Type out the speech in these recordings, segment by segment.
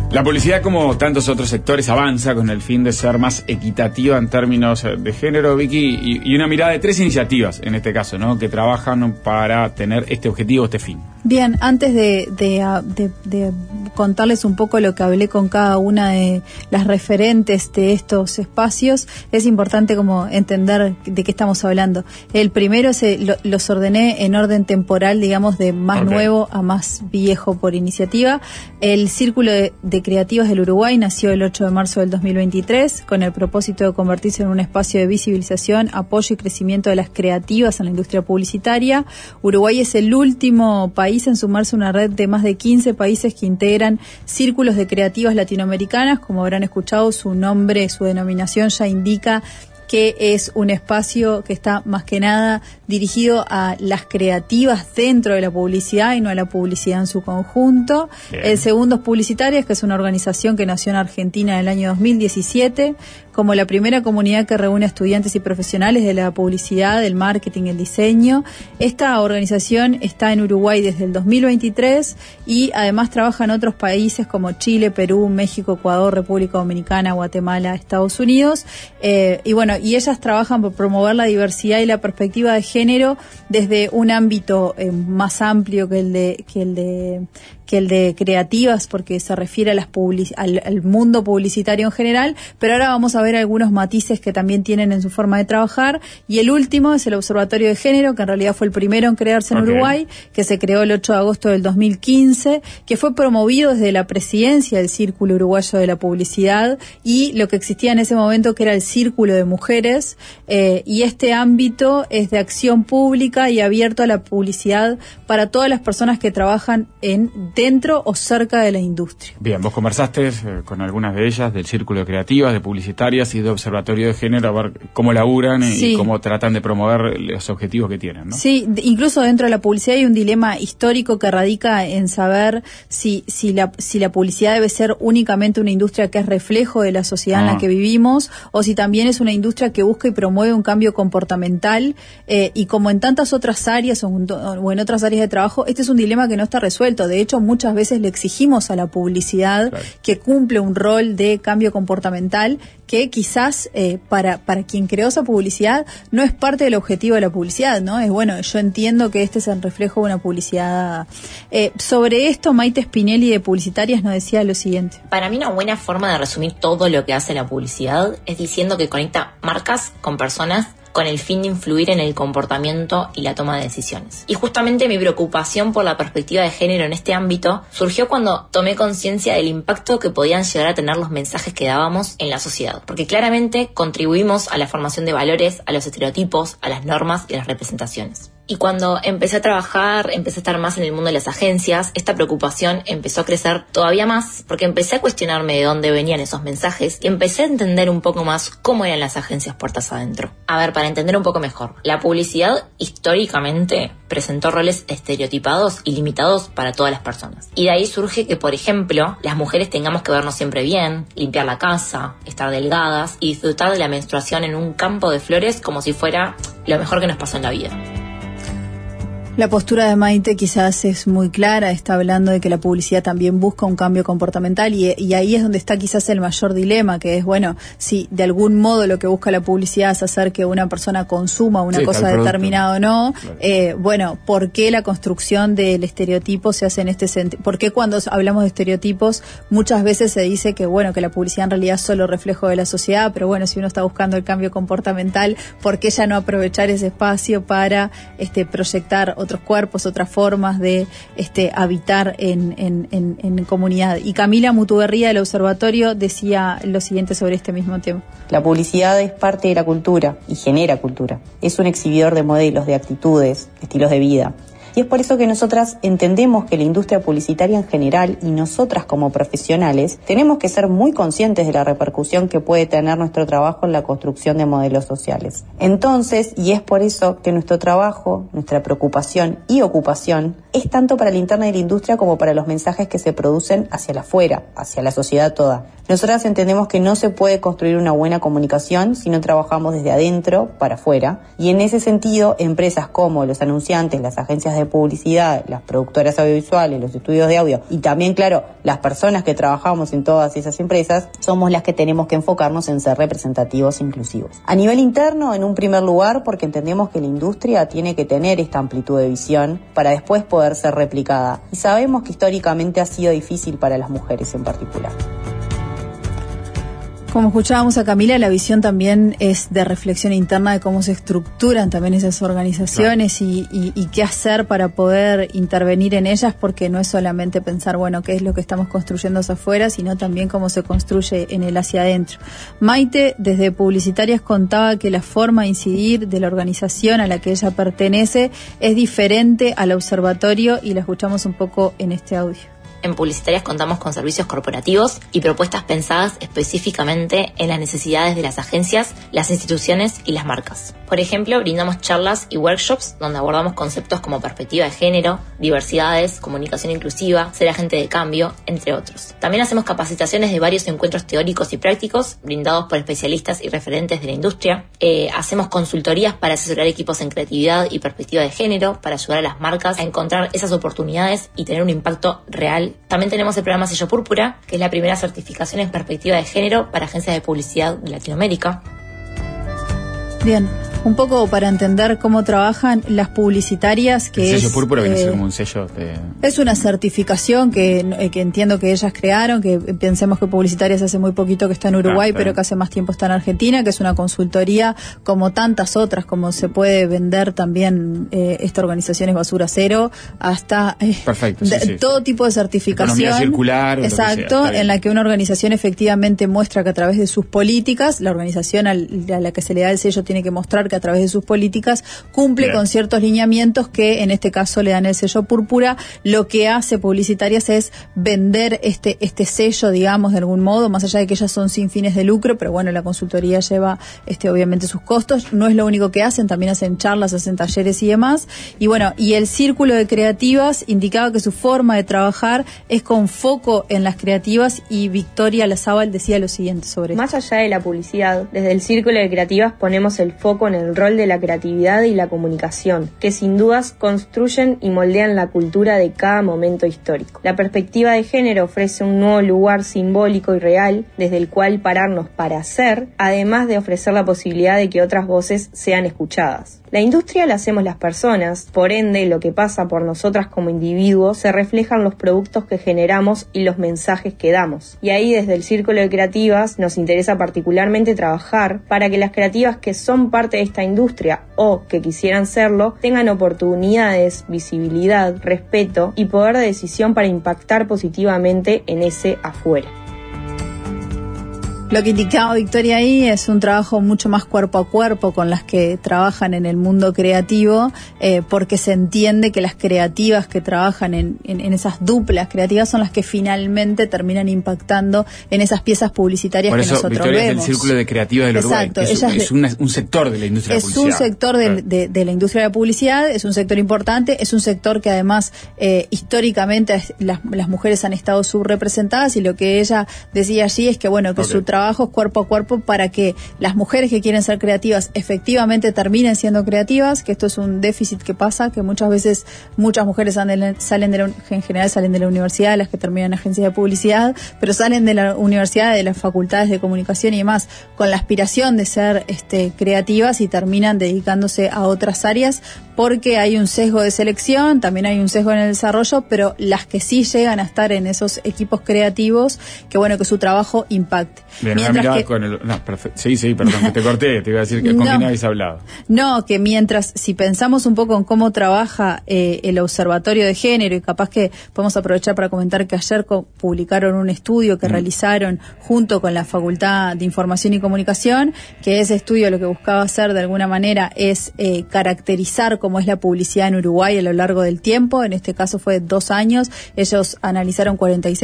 La publicidad, como tantos otros sectores, avanza con el fin de ser más equitativa en términos de género, Vicky, y una mirada de 3 iniciativas, en este caso, ¿no?, que trabajan para tener este objetivo, este fin. Bien, antes de contarles un poco lo que hablé con cada una de las referentes de estos espacios, es importante como entender de qué estamos hablando. El primero los ordené en orden temporal, digamos, de más nuevo a más viejo por iniciativa. El Círculo de Creativas del Uruguay nació el 8 de marzo del 2023 con el propósito de convertirse en un espacio de visibilización, apoyo y crecimiento de las creativas en la industria publicitaria. Uruguay es el último país en sumarse a una red de más de 15 países que integran círculos de creativas latinoamericanas. Como habrán escuchado, su nombre, su denominación ya indica que es un espacio que está más que nada dirigido a las creativas dentro de la publicidad y no a la publicidad en su conjunto. Bien. El segundo es Publicitarias, que es una organización que nació en Argentina en el año 2017 como la primera comunidad que reúne a estudiantes y profesionales de la publicidad, del marketing y el diseño. Esta organización está en Uruguay desde el 2023 y además trabaja en otros países como Chile, Perú, México, Ecuador, República Dominicana, Guatemala, Estados Unidos. Y ellas trabajan por promover la diversidad y la perspectiva de género desde un ámbito más amplio que el de creativas, porque se refiere a al mundo publicitario en general, pero ahora vamos a ver algunos matices que también tienen en su forma de trabajar. Y el último es el Observatorio de Género, que en realidad fue el primero en crearse en Uruguay, que se creó el 8 de agosto del 2015, que fue promovido desde la presidencia del Círculo Uruguayo de la Publicidad y lo que existía en ese momento, que era el Círculo de Mujeres, y este ámbito es de acción pública y abierto a la publicidad para todas las personas que trabajan dentro o cerca de la industria. Bien, vos conversaste con algunas de ellas del Círculo de Creativas, de Publicitarias y de Observatorio de Género, a ver cómo laburan y cómo tratan de promover los objetivos que tienen, ¿no? Sí, incluso dentro de la publicidad hay un dilema histórico que radica en saber si la publicidad debe ser únicamente una industria que es reflejo de la sociedad en la que vivimos, o si también es una industria que busca y promueve un cambio comportamental, y como en tantas otras áreas o en otras áreas de trabajo, este es un dilema que no está resuelto. De hecho, muchas veces le exigimos a la publicidad que cumple un rol de cambio comportamental que quizás para quien creó esa publicidad no es parte del objetivo de la publicidad, ¿no? Es bueno, yo entiendo que este es el reflejo de una publicidad. Sobre esto, Maite Spinelli de Publicitarias nos decía lo siguiente. Para mí una buena forma de resumir todo lo que hace la publicidad es diciendo que conecta marcas con personas con el fin de influir en el comportamiento y la toma de decisiones. Y justamente mi preocupación por la perspectiva de género en este ámbito surgió cuando tomé conciencia del impacto que podían llegar a tener los mensajes que dábamos en la sociedad. Porque claramente contribuimos a la formación de valores, a los estereotipos, a las normas y a las representaciones. Y cuando empecé a trabajar, empecé a estar más en el mundo de las agencias, esta preocupación empezó a crecer todavía más, porque empecé a cuestionarme de dónde venían esos mensajes y empecé a entender un poco más cómo eran las agencias puertas adentro. A ver, para entender un poco mejor, la publicidad históricamente presentó roles estereotipados y limitados para todas las personas. Y de ahí surge que, por ejemplo, las mujeres tengamos que vernos siempre bien, limpiar la casa, estar delgadas y disfrutar de la menstruación en un campo de flores como si fuera lo mejor que nos pasó en la vida. La postura de Maite quizás es muy clara, está hablando de que la publicidad también busca un cambio comportamental y ahí es donde está quizás el mayor dilema, que es, bueno, si de algún modo lo que busca la publicidad es hacer que una persona consuma una cosa determinada o no, bueno, ¿por qué la construcción del estereotipo se hace en este sentido? ¿Por qué cuando hablamos de estereotipos muchas veces se dice que, bueno, que la publicidad en realidad es solo reflejo de la sociedad, pero bueno, si uno está buscando el cambio comportamental, ¿por qué ya no aprovechar ese espacio para proyectar otros cuerpos, otras formas de habitar en comunidad? Y Camila Mutuberría del Observatorio decía lo siguiente sobre este mismo tema. La publicidad es parte de la cultura y genera cultura. Es un exhibidor de modelos, de actitudes, estilos de vida. Y es por eso que nosotras entendemos que la industria publicitaria en general y nosotras como profesionales tenemos que ser muy conscientes de la repercusión que puede tener nuestro trabajo en la construcción de modelos sociales. Entonces, y es por eso que nuestro trabajo, nuestra preocupación y ocupación es tanto para la interna de la industria como para los mensajes que se producen hacia la afuera, hacia la sociedad toda. Nosotras entendemos que no se puede construir una buena comunicación si no trabajamos desde adentro para afuera, y en ese sentido, empresas como los anunciantes, las agencias de publicidad, las productoras audiovisuales, los estudios de audio y también, claro, las personas que trabajamos en todas esas empresas, somos las que tenemos que enfocarnos en ser representativos e inclusivos. A nivel interno, en un primer lugar, porque entendemos que la industria tiene que tener esta amplitud de visión para después poder ser replicada. Y sabemos que históricamente ha sido difícil para las mujeres en particular. Como escuchábamos a Camila, la visión también es de reflexión interna de cómo se estructuran también esas organizaciones y qué hacer para poder intervenir en ellas, porque no es solamente pensar, bueno, qué es lo que estamos construyendo hacia afuera, sino también cómo se construye en el hacia adentro. Maite, desde Publicitarias, contaba que la forma de incidir de la organización a la que ella pertenece es diferente al observatorio y la escuchamos un poco en este audio. En Publicitarias contamos con servicios corporativos y propuestas pensadas específicamente en las necesidades de las agencias, las instituciones y las marcas. Por ejemplo, brindamos charlas y workshops donde abordamos conceptos como perspectiva de género, diversidades, comunicación inclusiva, ser agente de cambio, entre otros. También hacemos capacitaciones de varios encuentros teóricos y prácticos brindados por especialistas y referentes de la industria. Hacemos consultorías para asesorar equipos en creatividad y perspectiva de género, para ayudar a las marcas a encontrar esas oportunidades y tener un impacto real. También tenemos el programa Sello Púrpura, que es la primera certificación en perspectiva de género para agencias de publicidad de Latinoamérica. Bien, un poco para entender cómo trabajan las publicitarias, que el sello Púrpura viene a ser como un sello de... Es una certificación que entiendo que ellas crearon, que pensemos que Publicitarias hace muy poquito que está en Uruguay, pero que hace más tiempo está en Argentina, que es una consultoría como tantas otras, como se puede vender también esta organización es Basura Cero, hasta perfecto, todo tipo de certificación. Economía circular. Exacto, en la que una organización efectivamente muestra que a través de sus políticas, la organización a la que se le da el sello tiene que mostrar que a través de sus políticas cumple con ciertos lineamientos que en este caso le dan el sello Púrpura. Lo que hace Publicitarias es vender este sello, digamos, de algún modo, más allá de que ellas son sin fines de lucro, pero bueno, la consultoría lleva obviamente sus costos. No es lo único que hacen, también hacen charlas, hacen talleres y demás. Y bueno, y el Círculo de Creativas indicaba que su forma de trabajar es con foco en las creativas, y Victoria Lazábal decía lo siguiente sobre esto. Más allá de la publicidad, desde el Círculo de Creativas ponemos el foco en el rol de la creatividad y la comunicación, que sin dudas construyen y moldean la cultura de cada momento histórico. La perspectiva de género ofrece un nuevo lugar simbólico y real desde el cual pararnos para hacer, además de ofrecer la posibilidad de que otras voces sean escuchadas. La industria la hacemos las personas, por ende lo que pasa por nosotras como individuos se refleja en los productos que generamos y los mensajes que damos. Y ahí desde el Círculo de Creativas nos interesa particularmente trabajar para que las creativas que son parte de esta industria o que quisieran serlo tengan oportunidades, visibilidad, respeto y poder de decisión para impactar positivamente en ese afuera. Lo que indicaba Victoria ahí es un trabajo mucho más cuerpo a cuerpo con las que trabajan en el mundo creativo, porque se entiende que las creativas que trabajan en esas duplas creativas son las que finalmente terminan impactando en esas piezas publicitarias que nosotros vemos. Por eso Victoria es del Círculo de Creativas del Uruguay. Exacto, Es un sector de la industria de la publicidad. Es un sector de la industria de la publicidad, es un sector importante, es un sector que además históricamente las mujeres han estado subrepresentadas, y lo que ella decía allí es que bueno, que su trabajos cuerpo a cuerpo para que las mujeres que quieren ser creativas efectivamente terminen siendo creativas, que esto es un déficit que pasa, que muchas veces muchas mujeres salen de la universidad, las que terminan en agencias de publicidad, pero salen de la universidad, de las facultades de comunicación y demás, con la aspiración de ser creativas, y terminan dedicándose a otras áreas porque hay un sesgo de selección, también hay un sesgo en el desarrollo, pero las que sí llegan a estar en esos equipos creativos, que bueno, que su trabajo impacte. Bien, perfecto. Sí, perdón, que te corté, te iba a decir que con quién habéis hablado. No, que mientras, si pensamos un poco en cómo trabaja el Observatorio de Género, y capaz que podemos aprovechar para comentar que ayer publicaron un estudio que realizaron junto con la Facultad de Información y Comunicación, que ese estudio lo que buscaba hacer de alguna manera es caracterizar cómo es la publicidad en Uruguay a lo largo del tiempo. En este caso fue 2 años. Ellos analizaron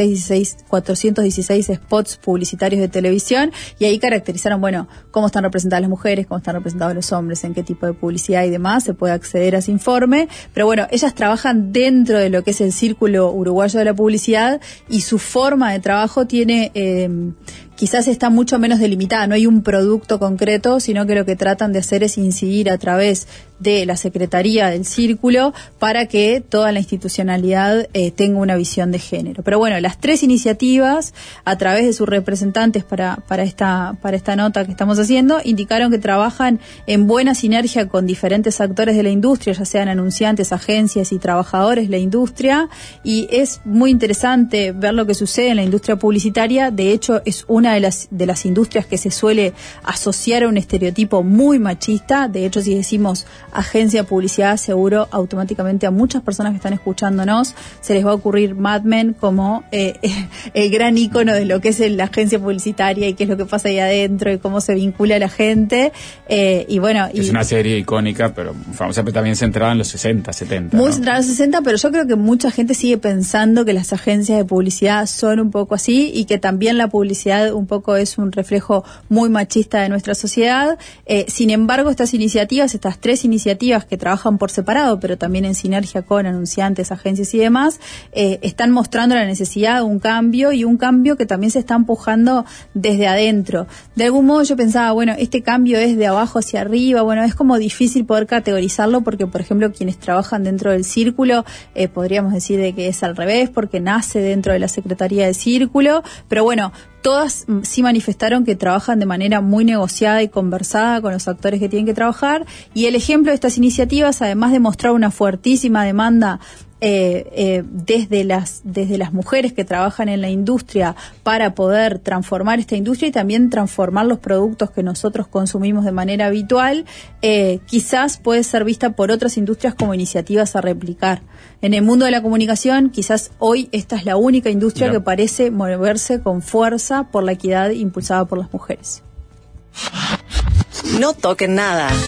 416 spots publicitarios de televisión, y ahí caracterizaron, bueno, cómo están representadas las mujeres, cómo están representados los hombres, en qué tipo de publicidad y demás. Se puede acceder a ese informe, pero bueno, ellas trabajan dentro de lo que es el Círculo Uruguayo de la Publicidad, y su forma de trabajo tiene quizás está mucho menos delimitada, no hay un producto concreto, sino que lo que tratan de hacer es incidir a través de la Secretaría del Círculo para que toda la institucionalidad tenga una visión de género. Pero bueno, las 3 iniciativas, a través de sus representantes para esta nota que estamos haciendo, indicaron que trabajan en buena sinergia con diferentes actores de la industria, ya sean anunciantes, agencias y trabajadores de la industria, y es muy interesante ver lo que sucede en la industria publicitaria. De hecho, es una de las industrias que se suele asociar a un estereotipo muy machista. De hecho, si decimos agencia de publicidad, seguro automáticamente a muchas personas que están escuchándonos se les va a ocurrir Mad Men como el gran ícono de lo que es la agencia publicitaria y qué es lo que pasa ahí adentro y cómo se vincula a la gente. Y bueno, es una serie icónica, pero famosa, pero también centrada en los 60, 70. Muy ¿no? centrada en los 60, pero yo creo que mucha gente sigue pensando que las agencias de publicidad son un poco así y que también la publicidad un poco es un reflejo muy machista de nuestra sociedad. Sin embargo, estas 3 iniciativas que trabajan por separado, pero también en sinergia con anunciantes, agencias y demás, están mostrando la necesidad de un cambio, y un cambio que también se está empujando desde adentro. De algún modo yo pensaba, bueno, este cambio es de abajo hacia arriba. Bueno, es como difícil poder categorizarlo porque, por ejemplo, quienes trabajan dentro del Círculo, podríamos decir de que es al revés, porque nace dentro de la Secretaría del Círculo, pero bueno, todas sí manifestaron que trabajan de manera muy negociada y conversada con los actores que tienen que trabajar, y el ejemplo de estas iniciativas, además de mostrar una fuertísima demanda desde las mujeres que trabajan en la industria para poder transformar esta industria y también transformar los productos que nosotros consumimos de manera habitual, quizás puede ser vista por otras industrias como iniciativas a replicar. En el mundo de la comunicación, quizás hoy esta es la única industria que parece moverse con fuerza por la equidad impulsada por las mujeres. No toquen nada.